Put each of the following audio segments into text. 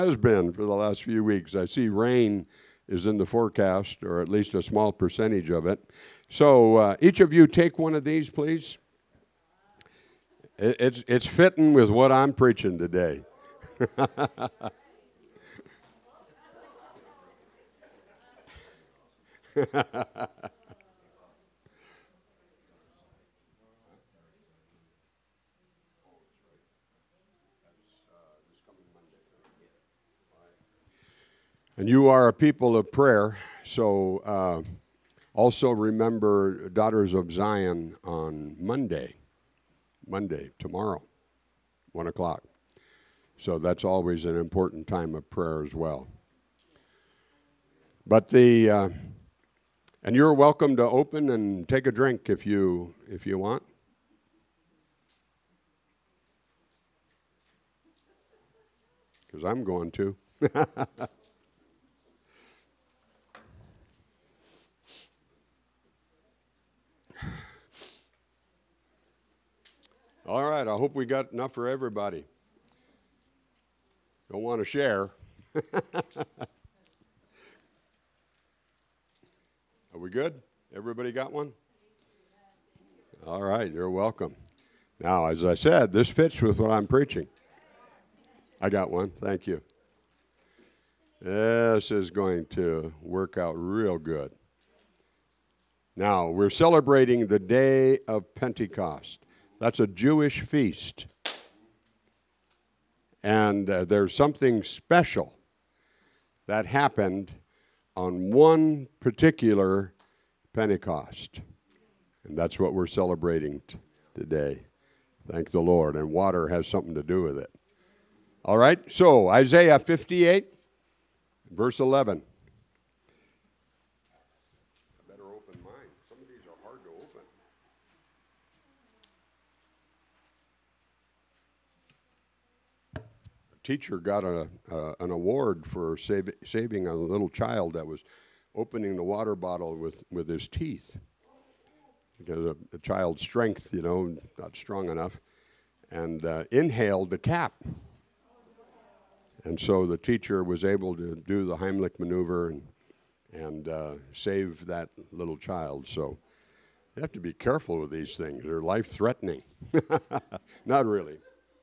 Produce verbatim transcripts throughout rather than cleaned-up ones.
Has been for the last few weeks. I see rain is in the forecast, or at least a small percentage of it. So uh, each of you take one of these, please. It, it's, it's fitting with what I'm preaching today. And you are a people of prayer, so uh, also remember Daughters of Zion on Monday, Monday, tomorrow, one o'clock. So that's always an important time of prayer as well. But the, uh, and you're welcome to open and take a drink if you, if you want. Because I'm going to. All right, I hope we got enough for everybody. Don't want to share. Are we good? Everybody got one? All right, you're welcome. Now, as I said, this fits with what I'm preaching. I got one, thank you. This is going to work out real good. Now, we're celebrating the day of Pentecost. That's a Jewish feast. And uh, there's something special that happened on one particular Pentecost. And that's what we're celebrating t- today. Thank the Lord. And water has something to do with it. All right, so Isaiah fifty-eight, verse eleven. I better open mine. Some of these are hard to open. Teacher got a, uh, an award for save, saving a little child that was opening the water bottle with, with his teeth. Because a, a child's strength, you know, not strong enough, and uh, inhaled the cap. And so the teacher was able to do the Heimlich maneuver and, and uh, save that little child. So you have to be careful with these things. They're life-threatening. Not really.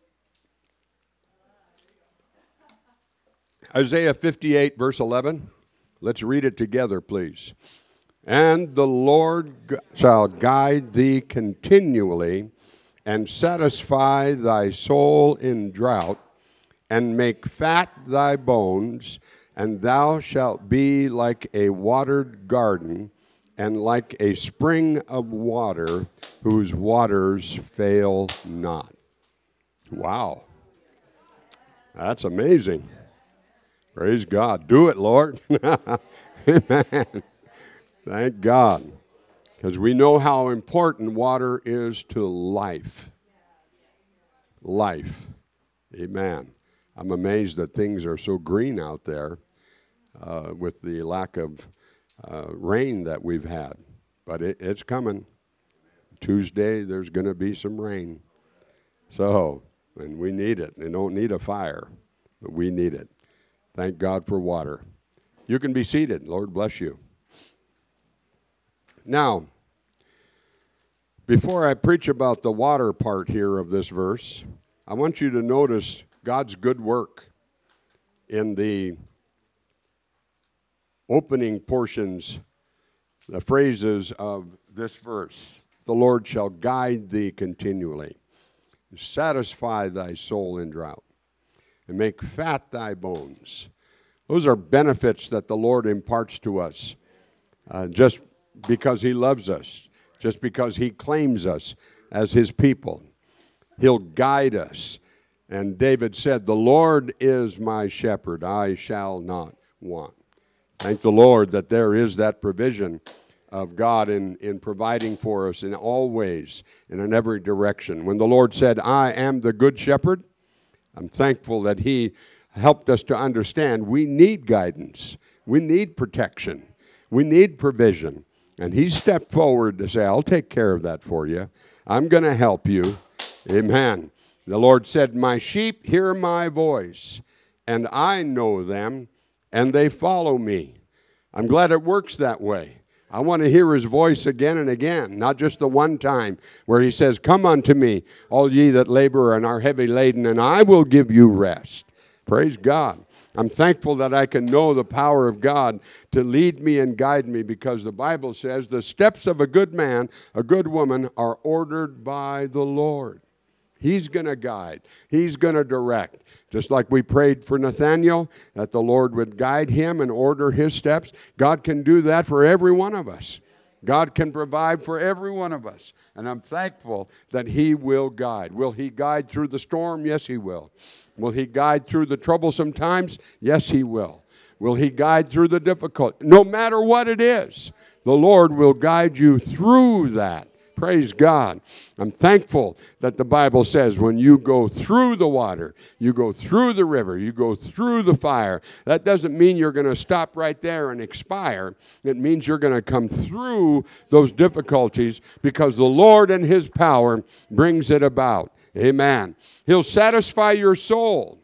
Isaiah fifty-eight, verse eleven. Let's read it together, please. And the Lord shall guide thee continually and satisfy thy soul in drought and make fat thy bones, and thou shalt be like a watered garden and like a spring of water whose waters fail not. Wow. That's amazing. Praise God. Do it, Lord. Amen. Thank God. Because we know how important water is to life. Life. Amen. I'm amazed that things are so green out there uh, with the lack of uh, rain that we've had. But it, it's coming. Tuesday, there's going to be some rain. So, and we need it. We don't need a fire, but we need it. Thank God for water. You can be seated. Lord bless you. Now, before I preach about the water part here of this verse, I want you to notice God's good work in the opening portions, the phrases of this verse. The Lord shall guide thee continually, satisfy thy soul in drought, and make fat thy bones. Those are benefits that the Lord imparts to us uh, just because he loves us, just because he claims us as his people. He'll guide us. And David said, the Lord is my shepherd, I shall not want. Thank the Lord that there is that provision of God in, in providing for us in all ways and in every direction. When the Lord said, I am the good shepherd, I'm thankful that he helped us to understand we need guidance. We need protection. We need provision. And he stepped forward to say, I'll take care of that for you. I'm going to help you. Amen. The Lord said, my sheep hear my voice, and I know them, and they follow me. I'm glad it works that way. I want to hear his voice again and again, not just the one time where he says, come unto me, all ye that labor and are heavy laden, and I will give you rest. Praise God. I'm thankful that I can know the power of God to lead me and guide me, because the Bible says the steps of a good man, a good woman, are ordered by the Lord. He's going to guide. He's going to direct. Just like we prayed for Nathaniel, that the Lord would guide him and order his steps, God can do that for every one of us. God can provide for every one of us. And I'm thankful that he will guide. Will he guide through the storm? Yes, he will. Will he guide through the troublesome times? Yes, he will. Will he guide through the difficult? No matter what it is, the Lord will guide you through that. Praise God. I'm thankful that the Bible says when you go through the water, you go through the river, you go through the fire. That doesn't mean you're going to stop right there and expire. It means you're going to come through those difficulties, because the Lord and his power brings it about. Amen. He'll satisfy your soul.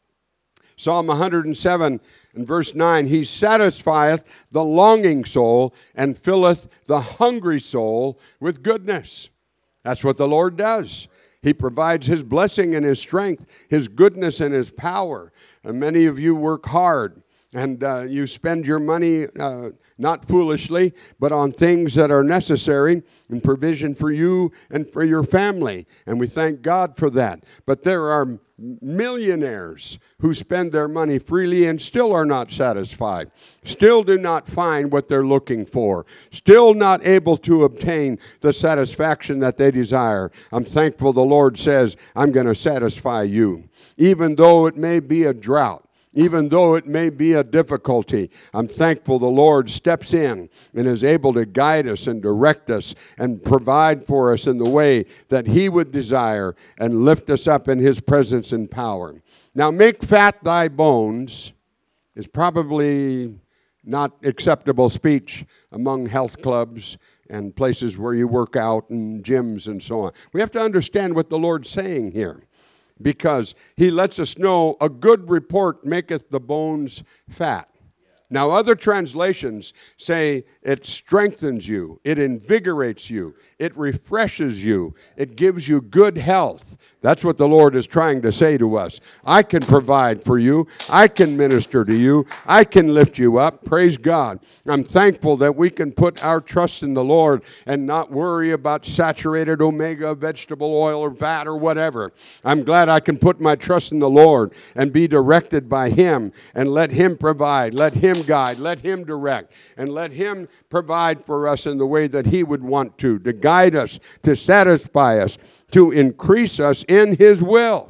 Psalm one hundred seven and verse nine, he satisfieth the longing soul and filleth the hungry soul with goodness. That's what the Lord does. He provides his blessing and his strength, his goodness and his power. And many of you work hard, and uh, you spend your money uh, not foolishly, but on things that are necessary and provision for you and for your family. And we thank God for that. But there are millionaires who spend their money freely and still are not satisfied, still do not find what they're looking for, still not able to obtain the satisfaction that they desire. I'm thankful the Lord says, I'm going to satisfy you. Even though it may be a drought, even though it may be a difficulty, I'm thankful the Lord steps in and is able to guide us and direct us and provide for us in the way that he would desire and lift us up in his presence and power. Now, make fat thy bones is probably not acceptable speech among health clubs and places where you work out and gyms and so on. We have to understand what the Lord's saying here, because he lets us know a good report maketh the bones fat. Now, other translations say it strengthens you, it invigorates you, it refreshes you, it gives you good health. That's what the Lord is trying to say to us. I can provide for you. I can minister to you. I can lift you up. Praise God. I'm thankful that we can put our trust in the Lord and not worry about saturated omega vegetable oil or fat or whatever. I'm glad I can put my trust in the Lord and be directed by him and let him provide, let him guide, let him direct, and let him provide for us in the way that he would want to, to guide us, to satisfy us, to increase us in his will.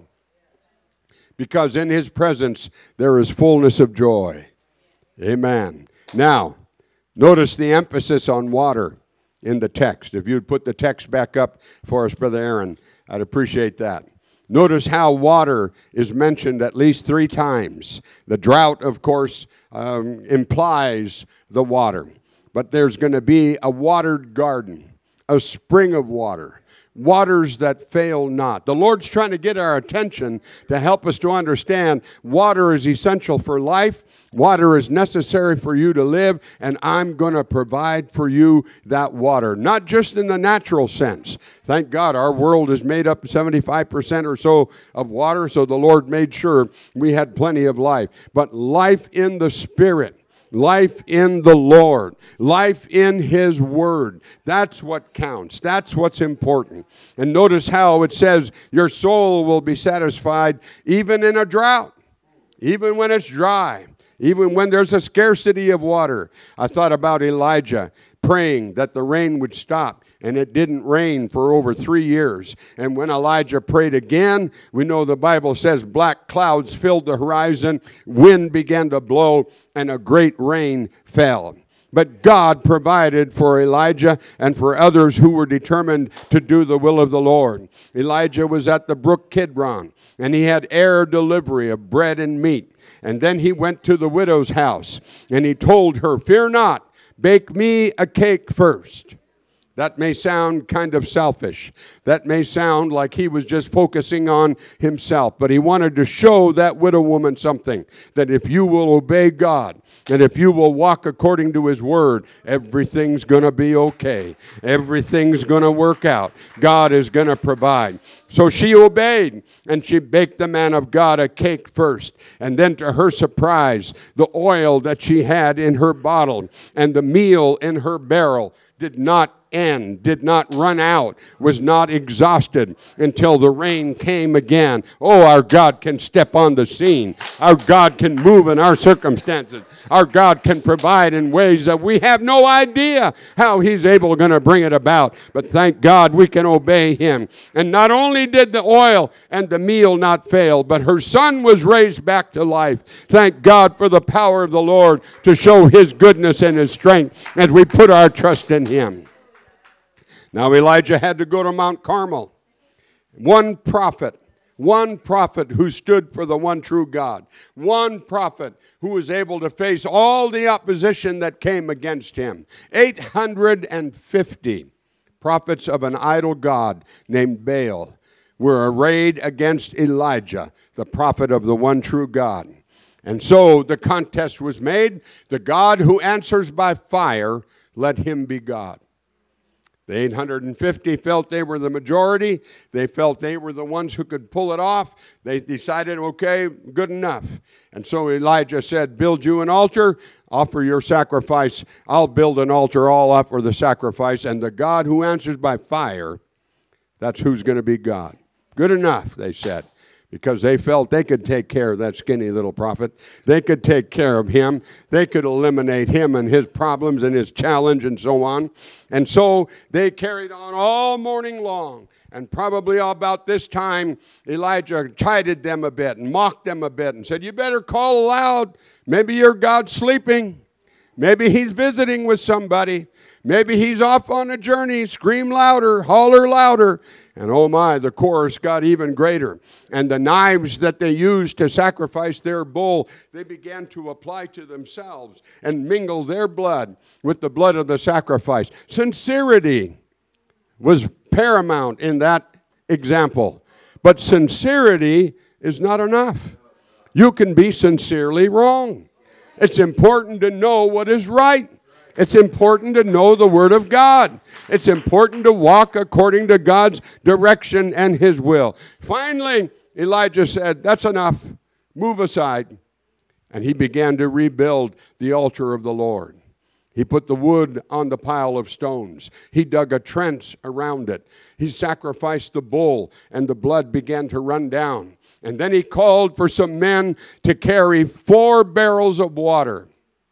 Because in his presence there is fullness of joy. Amen. Now, notice the emphasis on water in the text. If you'd put the text back up for us, Brother Aaron, I'd appreciate that. Notice how water is mentioned at least three times. The drought, of course, um, implies the water. But there's going to be a watered garden, a spring of water, waters that fail not. The Lord's trying to get our attention to help us to understand water is essential for life. Water is necessary for you to live, and I'm going to provide for you that water, not just in the natural sense. Thank God our world is made up seventy-five percent or so of water, so the Lord made sure we had plenty of life. But life in the Spirit, life in the Lord, life in his word. That's what counts. That's what's important. And notice how it says your soul will be satisfied even in a drought, even when it's dry, even when there's a scarcity of water. I thought about Elijah praying that the rain would stop, and it didn't rain for over three years. And when Elijah prayed again, we know the Bible says black clouds filled the horizon, wind began to blow, and a great rain fell. But God provided for Elijah and for others who were determined to do the will of the Lord. Elijah was at the brook Kidron, and he had air delivery of bread and meat. And then he went to the widow's house, and he told her, "Fear not, bake me a cake first." That may sound kind of selfish. That may sound like he was just focusing on himself. But he wanted to show that widow woman something. That if you will obey God, and if you will walk according to his word, everything's going to be okay. Everything's going to work out. God is going to provide. So she obeyed, and she baked the man of God a cake first. And then to her surprise, the oil that she had in her bottle and the meal in her barrel did not end, did not run out, was not exhausted until the rain came again. Oh, our God can step on the scene. Our God can move in our circumstances. Our God can provide in ways that we have no idea how he's able going to bring it about. But thank God we can obey him. And not only did the oil and the meal not fail, but her son was raised back to life. Thank God for the power of the Lord to show his goodness and his strength as we put our trust in him. Now Elijah had to go to Mount Carmel. One prophet, one prophet who stood for the one true God. One prophet who was able to face all the opposition that came against him. eight hundred fifty prophets of an idol god named Baal were arrayed against Elijah, the prophet of the one true God. And so the contest was made. The God who answers by fire, let him be God. The eight hundred fifty felt they were the majority. They felt they were the ones who could pull it off. They decided, okay, good enough. And so Elijah said, build you an altar, offer your sacrifice. I'll build an altar, I'll offer the sacrifice. And the God who answers by fire, that's who's going to be God. Good enough, they said. Because they felt they could take care of that skinny little prophet. They could take care of him. They could eliminate him and his problems and his challenge and so on. And so they carried on all morning long. And probably about this time, Elijah chided them a bit and mocked them a bit and said, you better call aloud. Maybe your God's sleeping. Maybe he's visiting with somebody. Maybe he's off on a journey. Scream louder, holler louder. And oh my, the chorus got even greater. And the knives that they used to sacrifice their bull, they began to apply to themselves and mingle their blood with the blood of the sacrifice. Sincerity was paramount in that example. But sincerity is not enough. You can be sincerely wrong. It's important to know what is right. It's important to know the Word of God. It's important to walk according to God's direction and his will. Finally, Elijah said, that's enough. Move aside. And he began to rebuild the altar of the Lord. He put the wood on the pile of stones. He dug a trench around it. He sacrificed the bull, and the blood began to run down. And then he called for some men to carry four barrels of water.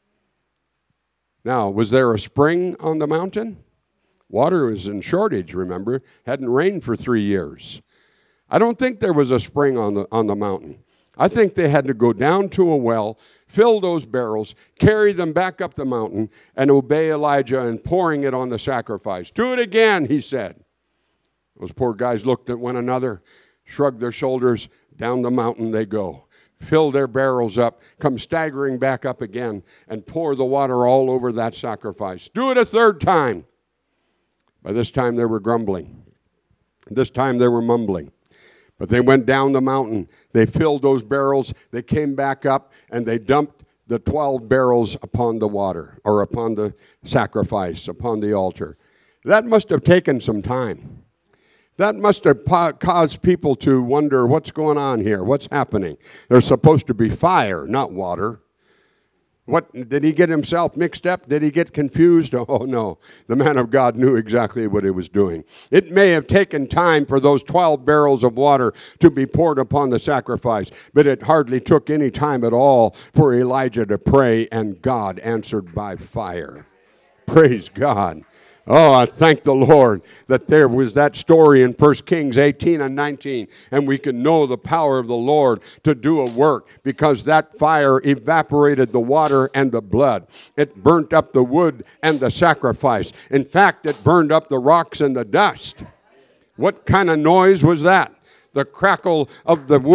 Now, was there a spring on the mountain? Water was in shortage, remember? Hadn't rained for three years. I don't think there was a spring on the, on the mountain. I think they had to go down to a well, fill those barrels, carry them back up the mountain, and obey Elijah in pouring it on the sacrifice. Do it again, he said. Those poor guys looked at one another, shrugged their shoulders. Down the mountain they go. Fill their barrels up, come staggering back up again, and pour the water all over that sacrifice. Do it a third time. By this time they were grumbling. This time they were mumbling. But they went down the mountain. They filled those barrels. They came back up, and they dumped the twelve barrels upon the water, or upon the sacrifice, upon the altar. That must have taken some time. That must have caused people to wonder, what's going on here? What's happening? There's supposed to be fire, not water. What, did he get himself mixed up? Did he get confused? Oh, no. The man of God knew exactly what he was doing. It may have taken time for those twelve barrels of water to be poured upon the sacrifice, but it hardly took any time at all for Elijah to pray, and God answered by fire. Praise God. Oh, I thank the Lord that there was that story in First Kings eighteen and nineteen, and we can know the power of the Lord to do a work, because that fire evaporated the water and the blood. It burnt up the wood and the sacrifice. In fact, it burned up the rocks and the dust. What kind of noise was that? The crackle of the wood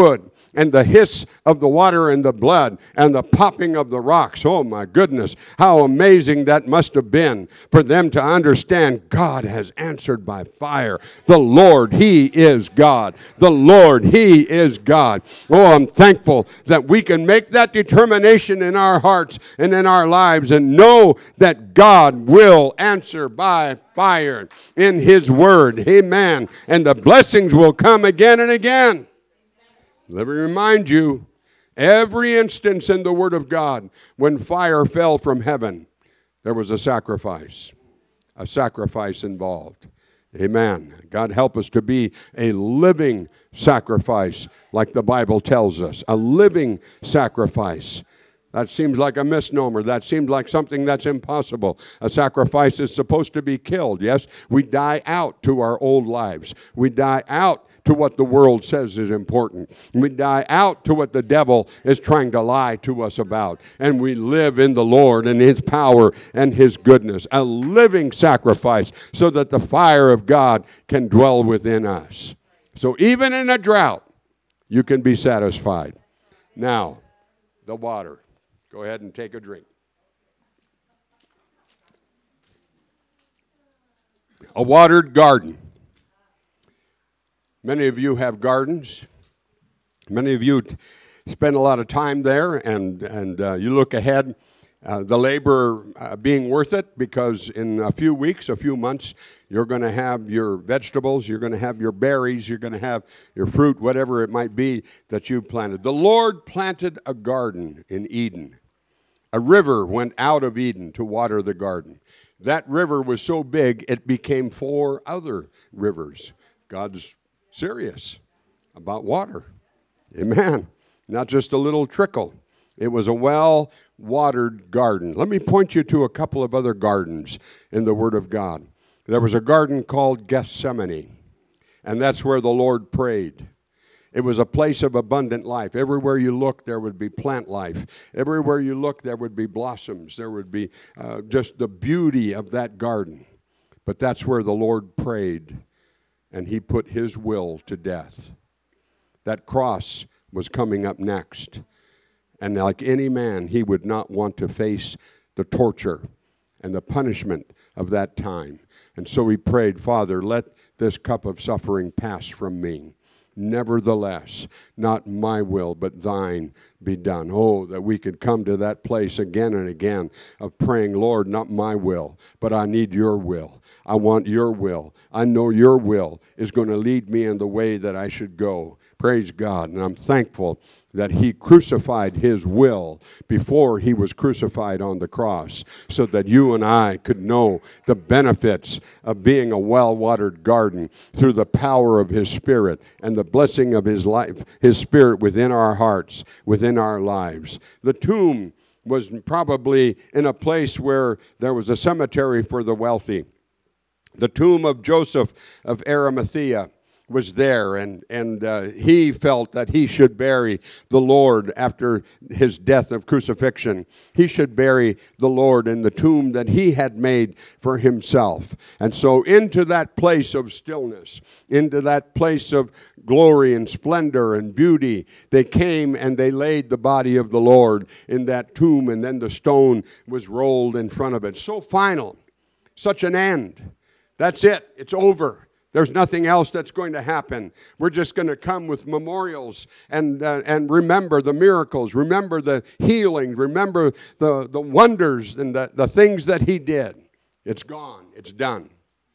and the hiss of the water and the blood and the popping of the rocks. Oh my goodness, how amazing that must have been for them to understand God has answered by fire. The Lord, He is God. The Lord, He is God. Oh, I'm thankful that we can make that determination in our hearts and in our lives and know that God will answer by fire in His word. Amen. And the blessings will come again and again. Let me remind you, every instance in the word of God when fire fell from heaven, there was a sacrifice. A sacrifice involved. Amen. God help us to be a living sacrifice like the Bible tells us. A living sacrifice. That seems like a misnomer. That seems like something that's impossible. A sacrifice is supposed to be killed. Yes, we die out to our old lives. We die out to what the world says is important. We die out to what the devil is trying to lie to us about. And we live in the Lord and His power and His goodness. A living sacrifice so that the fire of God can dwell within us. So even in a drought, you can be satisfied. Now, the water. Go ahead and take a drink. A watered garden. Many of you have gardens. Many of you t- spend a lot of time there, and, and uh, you look ahead, uh, the labor uh, being worth it, because in a few weeks, a few months, you're going to have your vegetables, you're going to have your berries, you're going to have your fruit, whatever it might be that you planted. The Lord planted a garden in Eden. A river went out of Eden to water the garden. That river was so big, it became four other rivers. God's serious about water. Amen. Not just a little trickle. It was a well-watered garden. Let me point you to a couple of other gardens in the Word of God. There was a garden called Gethsemane, and that's where the Lord prayed. It was a place of abundant life. Everywhere you look, there would be plant life. Everywhere you look, there would be blossoms. There would be uh, just the beauty of that garden. But that's where the Lord prayed, and He put His will to death. That cross was coming up next. And like any man, He would not want to face the torture and the punishment of that time. And so He prayed, Father, let this cup of suffering pass from me. Nevertheless, not my will, but thine be done. Oh, that we could come to that place again and again of praying, Lord, not my will, but I need your will. I want your will. I know your will is going to lead me in the way that I should go. Praise God. And I'm thankful that He crucified His will before He was crucified on the cross, so that you and I could know the benefits of being a well-watered garden through the power of His Spirit and the blessing of His life, His Spirit within our hearts, within our lives. The tomb was probably in a place where there was a cemetery for the wealthy. The tomb of Joseph of Arimathea was there, and, and uh, he felt that he should bury the Lord after his death of crucifixion. He should bury the Lord in the tomb that he had made for himself. And so into that place of stillness, into that place of glory and splendor and beauty, they came and they laid the body of the Lord in that tomb, and then the stone was rolled in front of it. So final, such an end. That's it. It's over. There's nothing else that's going to happen. We're just going to come with memorials and uh, and remember the miracles, remember the healing, remember the, the wonders and the, the things that He did. It's gone. It's done.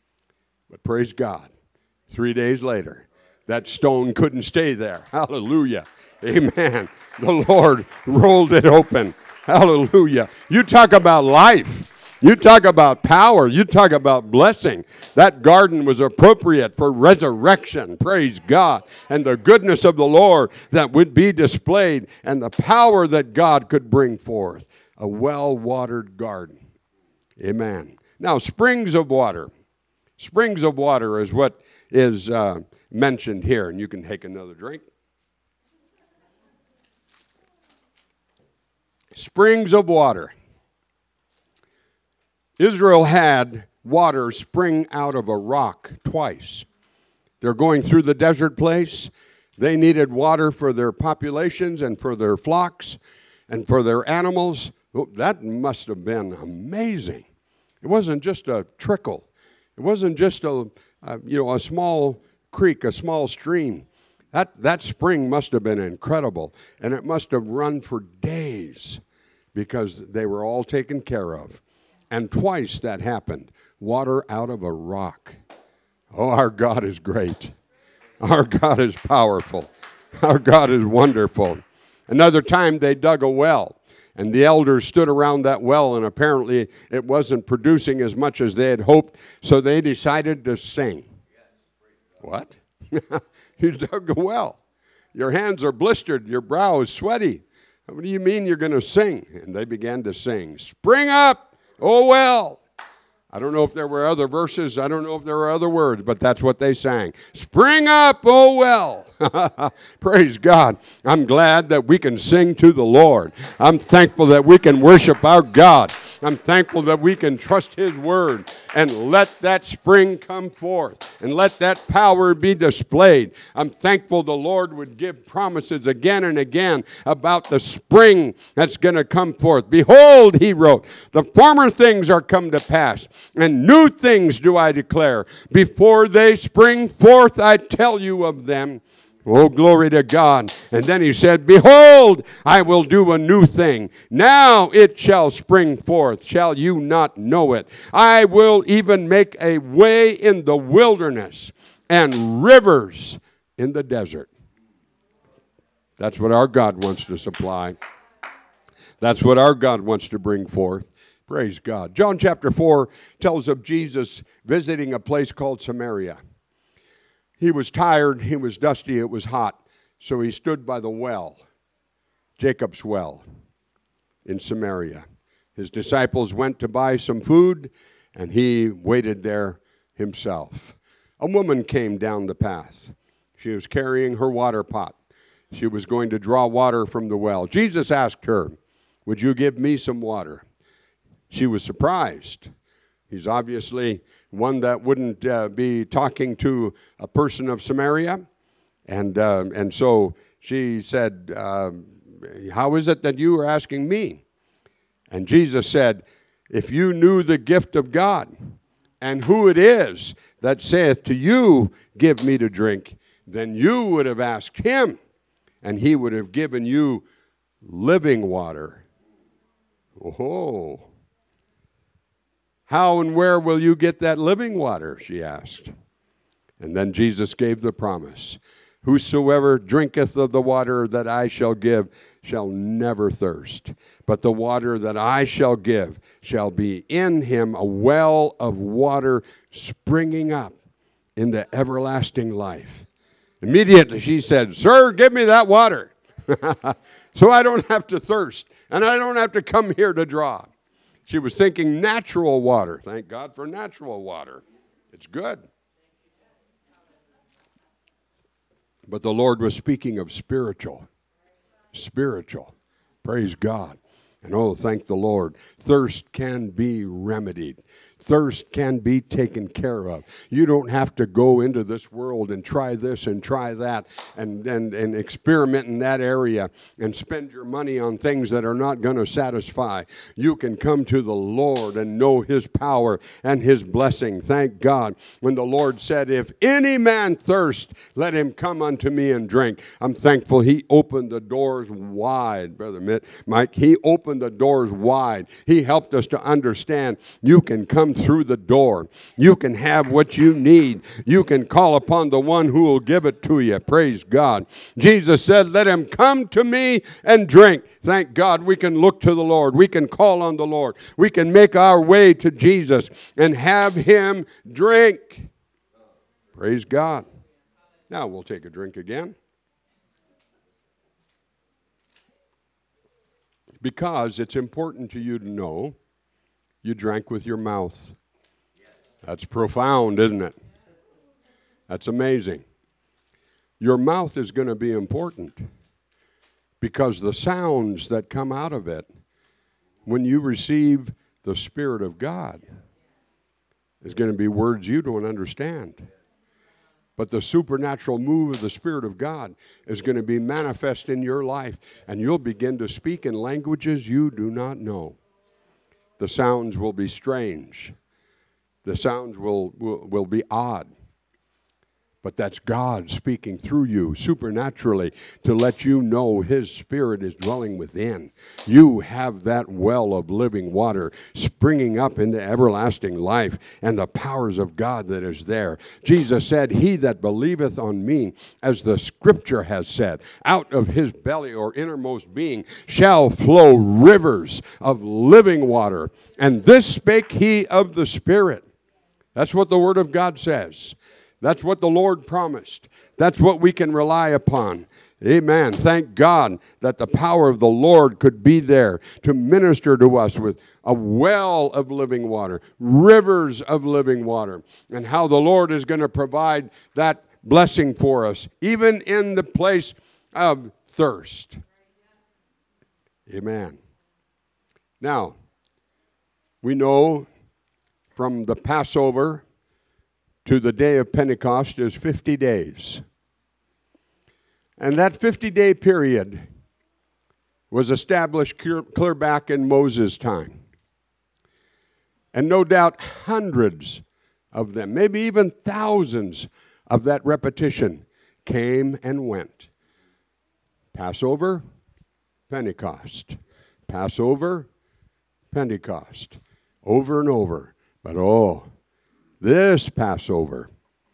But praise God, three days later, that stone couldn't stay there. Hallelujah. Amen. The Lord rolled it open. Hallelujah. You talk about life. You talk about power. You talk about blessing. That garden was appropriate for resurrection. Praise God. And the goodness of the Lord that would be displayed and the power that God could bring forth. A well-watered garden. Amen. Now, springs of water. Springs of water is what is uh, mentioned here. And you can take another drink. Springs of water. Israel had water spring out of a rock twice. They're going through the desert place, They needed water for their populations and for their flocks and for their animals. Oh, that must have been amazing. It wasn't just a trickle. It wasn't just a, a you know, a small creek, a small stream. That, that spring must have been incredible, and it must have run for days because they were all taken care of. And twice that happened, water out of a rock. Oh, our God is great. Our God is powerful. Our God is wonderful. Another time they dug a well, and the elders stood around that well, and apparently it wasn't producing as much as they had hoped, so they decided to sing. What? You dug a well. Your hands are blistered. Your brow is sweaty. What do you mean you're going to sing? And they began to sing. Spring up, oh well. I don't know if there were other verses. I don't know if there were other words, but that's what they sang. Spring up, oh well. Praise God. I'm glad that we can sing to the Lord. I'm thankful that we can worship our God. I'm thankful that we can trust His word and let that spring come forth and let that power be displayed. I'm thankful the Lord would give promises again and again about the spring that's going to come forth. Behold, He wrote, the former things are come to pass, and new things do I declare. Before they spring forth, I tell you of them. Oh, glory to God. And then he said, behold, I will do a new thing. Now it shall spring forth. Shall you not know it? I will even make a way in the wilderness and rivers in the desert. That's what our God wants to supply. That's what our God wants to bring forth. Praise God. John chapter four tells of Jesus visiting a place called Samaria. He was tired, he was dusty, it was hot, so he stood by the well, Jacob's well, in Samaria. His disciples went to buy some food, and he waited there himself. A woman came down the path. She was carrying her water pot. She was going to draw water from the well. Jesus asked her, would you give me some water? She was surprised. He's obviously one that wouldn't uh, be talking to a person of Samaria. And uh, and so she said, uh, how is it that you are asking me? And Jesus said, if you knew the gift of God and who it is that saith to you, give me to drink, then you would have asked him, and he would have given you living water. Oh, how and where will you get that living water? She asked. And then Jesus gave the promise. Whosoever drinketh of the water that I shall give shall never thirst. But the water that I shall give shall be in him a well of water springing up into everlasting life. Immediately she said, sir, give me that water. So I don't have to thirst, and I don't have to come here to draw. She was thinking natural water. Thank God for natural water. It's good. But the Lord was speaking of spiritual. Spiritual. Praise God. And oh, thank the Lord. Thirst can be remedied. Thirst can be taken care of. You don't have to go into this world and try this and try that and, and, and experiment in that area and spend your money on things that are not going to satisfy. You can come to the Lord and know His power and His blessing. Thank God. When the Lord said, if any man thirst, let him come unto me and drink. I'm thankful He opened the doors wide, Brother Mitt. Mike, He opened the doors wide. He helped us to understand you can come through the door. You can have what you need. You can call upon the one who will give it to you. Praise God. Jesus said, let him come to me and drink. Thank God we can look to the Lord. We can call on the Lord. We can make our way to Jesus and have him drink. Praise God. Now we'll take a drink again. Because it's important to you to know you drank with your mouth. That's profound, isn't it? That's amazing. Your mouth is going to be important because the sounds that come out of it when you receive the Spirit of God is going to be words you don't understand. But the supernatural move of the Spirit of God is going to be manifest in your life, and you'll begin to speak in languages you do not know. The sounds will be strange. The sounds will, will, will be odd. But that's God speaking through you supernaturally to let you know His Spirit is dwelling within. You have that well of living water springing up into everlasting life and the powers of God that is there. Jesus said, "He that believeth on me, as the Scripture has said, out of his belly or innermost being shall flow rivers of living water. And this spake he of the Spirit." That's what the Word of God says. That's what the Lord promised. That's what we can rely upon. Amen. Thank God that the power of the Lord could be there to minister to us with a well of living water, rivers of living water, and how the Lord is going to provide that blessing for us, even in the place of thirst. Amen. Now, we know from the Passover to the day of Pentecost is fifty days. And that fifty-day period was established clear, clear back in Moses' time. And no doubt hundreds of them, maybe even thousands of that repetition came and went. Passover, Pentecost. Passover, Pentecost. Over and over. But oh, this Passover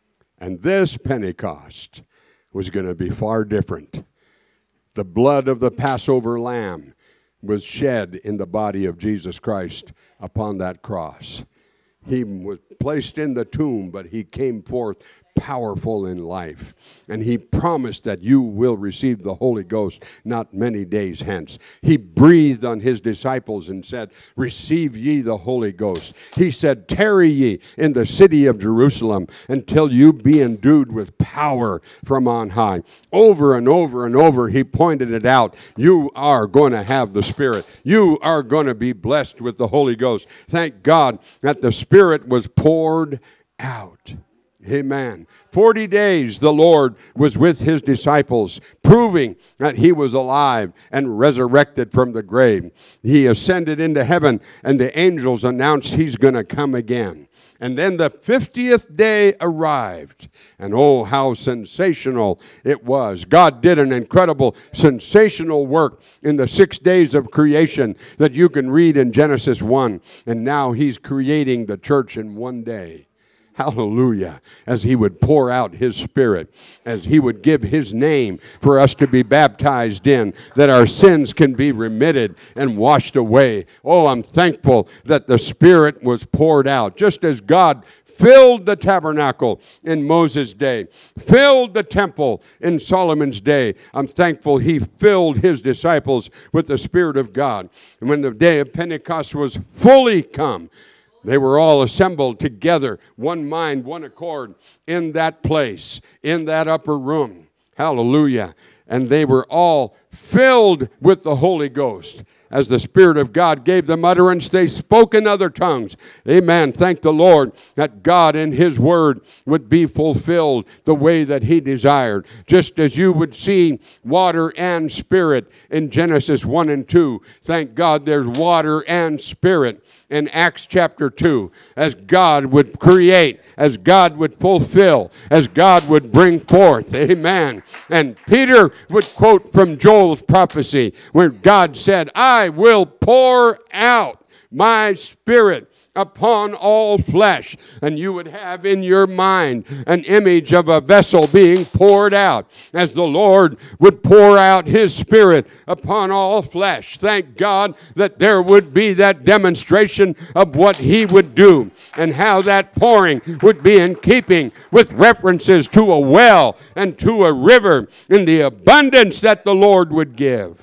and this Pentecost was going to be far different. The blood of the Passover lamb was shed in the body of Jesus Christ upon that cross. He was placed in the tomb, but he came forth powerful in life. And he promised that you will receive the Holy Ghost not many days hence. He breathed on his disciples and said, "Receive ye the Holy Ghost." He said, "Tarry ye in the city of Jerusalem until you be endued with power from on high." Over and over and over, he pointed it out. You are going to have the Spirit. You are going to be blessed with the Holy Ghost. Thank God that the Spirit was poured out. Amen. Forty days the Lord was with his disciples, proving that he was alive and resurrected from the grave. He ascended into heaven, and the angels announced he's going to come again. And then the fiftieth day arrived, and oh, how sensational it was. God did an incredible, sensational work in the six days of creation that you can read in Genesis one, and now he's creating the church in one day. Hallelujah. As he would pour out his Spirit, as he would give his name for us to be baptized in, that our sins can be remitted and washed away. Oh, I'm thankful that the Spirit was poured out, just as God filled the tabernacle in Moses' day, filled the temple in Solomon's day. I'm thankful he filled his disciples with the Spirit of God. And when the day of Pentecost was fully come, they were all assembled together, one mind, one accord, in that place, in that upper room. Hallelujah. And they were all filled with the Holy Ghost. As the Spirit of God gave them utterance, they spoke in other tongues. Amen. Thank the Lord that God in his word would be fulfilled the way that he desired. Just as you would see water and spirit in Genesis one and two. Thank God there's water and spirit in Acts chapter two. As God would create, as God would fulfill, as God would bring forth. Amen. And Peter would quote from Joel's prophecy where God said, "I will pour out my Spirit upon all flesh." And you would have in your mind an image of a vessel being poured out as the Lord would pour out his Spirit upon all flesh. Thank God that there would be that demonstration of what he would do and how that pouring would be in keeping with references to a well and to a river in the abundance that the Lord would give.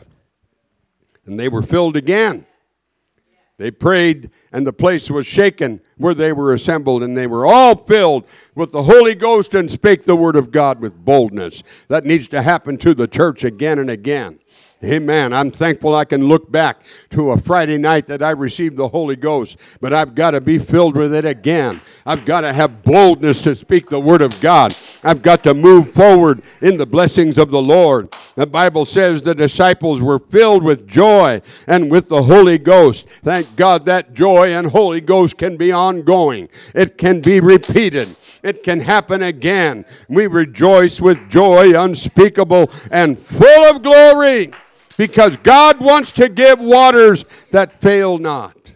And they were filled again. They prayed, and the place was shaken where they were assembled, and they were all filled with the Holy Ghost and spake the word of God with boldness. That needs to happen to the church again and again. Amen. I'm thankful I can look back to a Friday night that I received the Holy Ghost, but I've got to be filled with it again. I've got to have boldness to speak the Word of God. I've got to move forward in the blessings of the Lord. The Bible says the disciples were filled with joy and with the Holy Ghost. Thank God that joy and Holy Ghost can be ongoing. It can be repeated. It can happen again. We rejoice with joy unspeakable and full of glory, because God wants to give waters that fail not.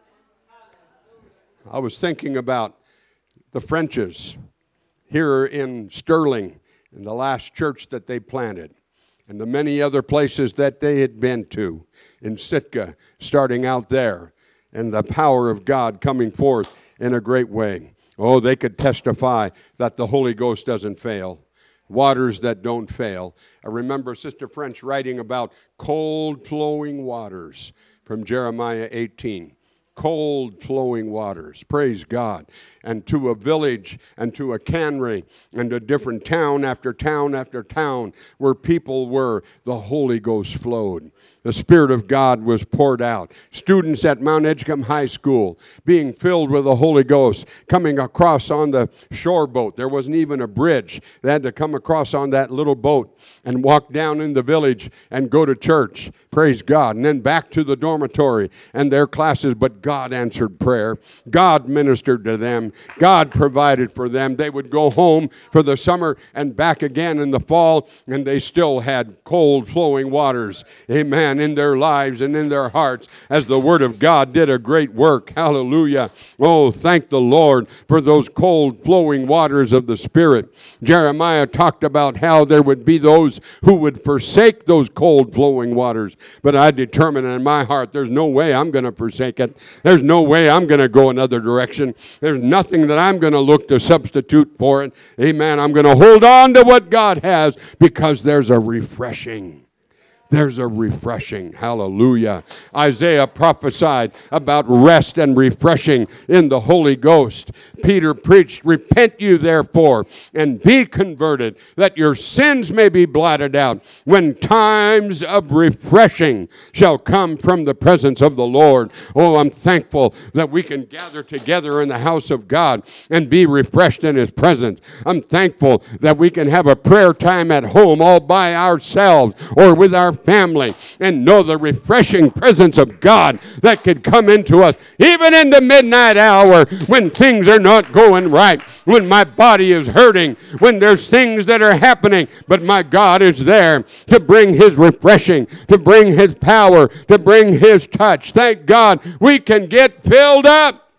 I was thinking about the Frenches here in Sterling, in the last church that they planted, and the many other places that they had been to, in Sitka, starting out there, and the power of God coming forth in a great way. Oh, they could testify that the Holy Ghost doesn't fail. Waters that don't fail. I remember Sister French writing about cold flowing waters from Jeremiah eighteen. Cold flowing waters. Praise God. And to a village and to a cannery and a different town after town after town where people were, the Holy Ghost flowed. The Spirit of God was poured out. Students at Mount Edgecombe High School being filled with the Holy Ghost, coming across on the shore boat. There wasn't even a bridge. They had to come across on that little boat and walk down in the village and go to church. Praise God. And then back to the dormitory and their classes. But God answered prayer. God ministered to them. God provided for them. They would go home for the summer and back again in the fall, and they still had cold flowing waters. Amen. In their lives and in their hearts, as the Word of God did a great work. Hallelujah. Oh, thank the Lord for those cold flowing waters of the Spirit. Jeremiah talked about how there would be those who would forsake those cold flowing waters. But I determined in my heart, there's no way I'm going to forsake it. There's no way I'm going to go another direction. There's nothing that I'm going to look to substitute for it. Amen. I'm going to hold on to what God has, because there's a refreshing. There's a refreshing. Hallelujah. Isaiah prophesied about rest and refreshing in the Holy Ghost. Peter preached, repent you therefore and be converted, that your sins may be blotted out, when times of refreshing shall come from the presence of the Lord. Oh, I'm thankful that we can gather together in the house of God and be refreshed in His presence. I'm thankful that we can have a prayer time at home all by ourselves or with our family and know the refreshing presence of God that could come into us even in the midnight hour when things are not going right, when my body is hurting, when there's things that are happening, but my God is there to bring His refreshing, to bring His power, to bring His touch. Thank God we can get filled up.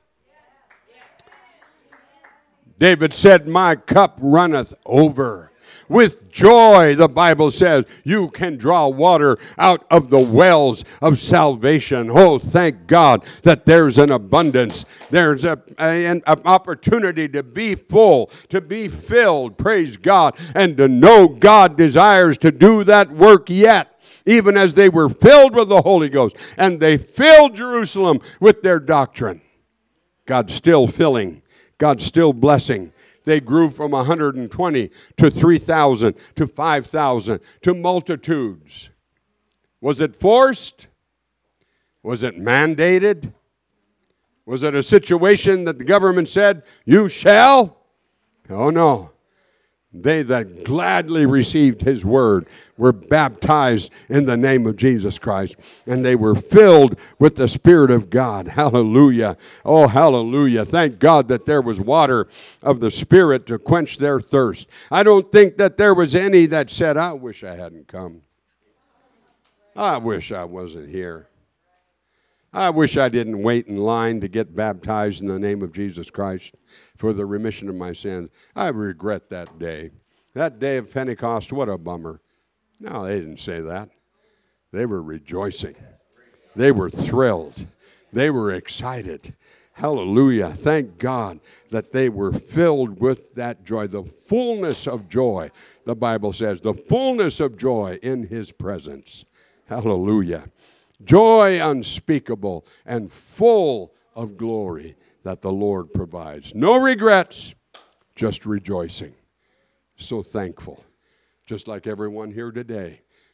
David said, my cup runneth over. With joy, the Bible says, you can draw water out of the wells of salvation. Oh, thank God that there's an abundance. There's a, a, an opportunity to be full, to be filled, praise God, and to know God desires to do that work yet. Even as they were filled with the Holy Ghost, and they filled Jerusalem with their doctrine. God's still filling. God's still blessing. They grew from one hundred twenty to three thousand to five thousand to multitudes. Was it forced? Was it mandated? Was it a situation that the government said, you shall? Oh, no. They that gladly received His word were baptized in the name of Jesus Christ, and they were filled with the Spirit of God. Hallelujah. Oh, hallelujah. Thank God that there was water of the Spirit to quench their thirst. I don't think that there was any that said, I wish I hadn't come. I wish I wasn't here. I wish I didn't wait in line to get baptized in the name of Jesus Christ for the remission of my sins. I regret that day. That day of Pentecost, what a bummer. No, they didn't say that. They were rejoicing. They were thrilled. They were excited. Hallelujah. Thank God that they were filled with that joy, the fullness of joy, the Bible says, the fullness of joy in His presence. Hallelujah. Joy unspeakable and full of glory that the Lord provides. No regrets, just rejoicing. So thankful. Just like everyone here today,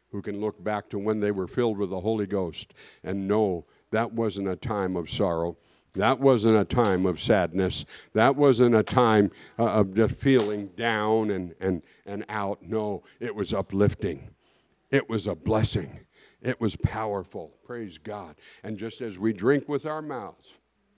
who can look back to when they were filled with the Holy Ghost and know that wasn't a time of sorrow. That wasn't a time of sadness. That wasn't a time uh, of just feeling down and, and, and out. No, it was uplifting. It was a blessing. It was powerful. Praise God. And just as we drink with our mouths,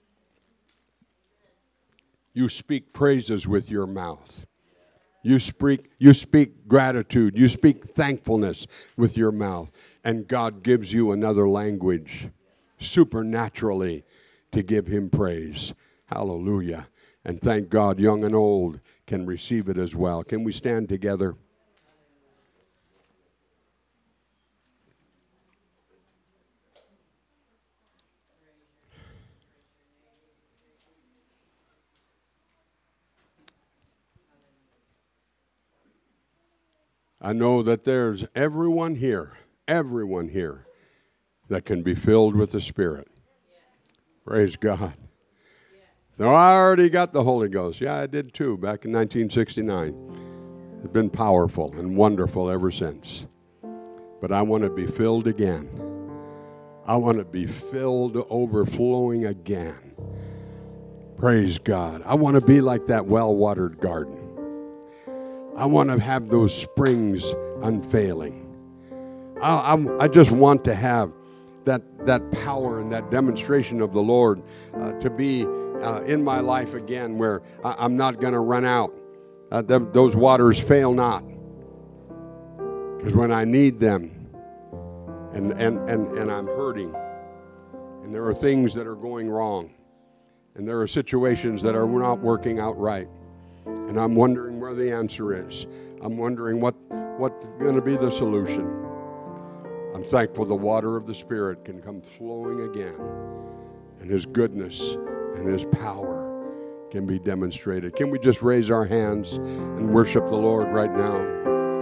you speak praises with your mouth. You speak, you speak gratitude. You speak thankfulness with your mouth. And God gives you another language supernaturally to give him praise. Hallelujah. And thank God young and old can receive it as well. Can we stand together? I know that there's everyone here, everyone here that can be filled with the Spirit. Praise God. So I already got the Holy Ghost. Yeah, I did too back in nineteen sixty-nine. It's been powerful and wonderful ever since. But I want to be filled again. I want to be filled overflowing again. Praise God. I want to be like that well-watered garden. I want to have those springs unfailing. I, I, I just want to have that, that power and that demonstration of the Lord uh, to be uh, in my life again, where I, I'm not going to run out. Uh, them, those waters fail not. Because when I need them and, and, and, and I'm hurting, and there are things that are going wrong, and there are situations that are not working out right, and I'm wondering where the answer is. I'm wondering what what's going to be the solution. I'm thankful the water of the Spirit can come flowing again, and His goodness and His power can be demonstrated. Can we just raise our hands and worship the Lord right now?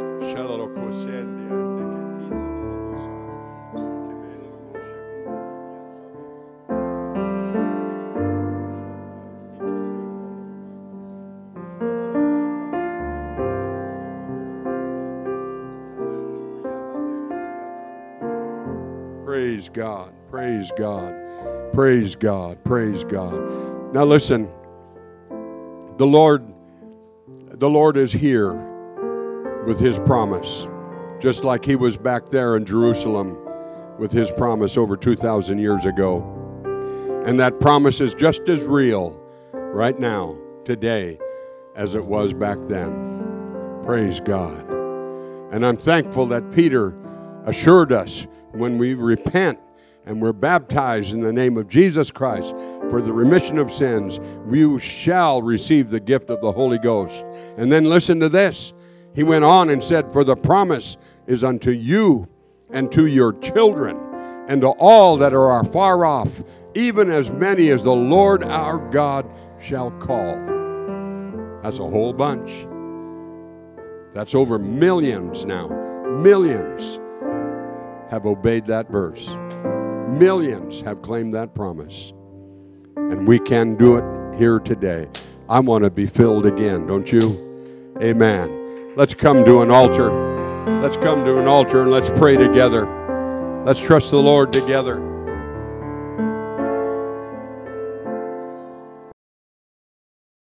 Praise God, praise God, praise God, praise God. Now listen, the Lord, the Lord is here with His promise, just like He was back there in Jerusalem with His promise over two thousand years ago. And that promise is just as real right now, today, as it was back then. Praise God. And I'm thankful that Peter assured us, when we repent and we're baptized in the name of Jesus Christ for the remission of sins, we shall receive the gift of the Holy Ghost. And then listen to this. He went on and said, for the promise is unto you and to your children and to all that are far off, even as many as the Lord our God shall call. That's a whole bunch. That's over millions now. Millions have obeyed that verse. Millions have claimed that promise. And we can do it here today. I want to be filled again, don't you? Amen. Let's come to an altar. Let's come to an altar and let's pray together. Let's trust the Lord together.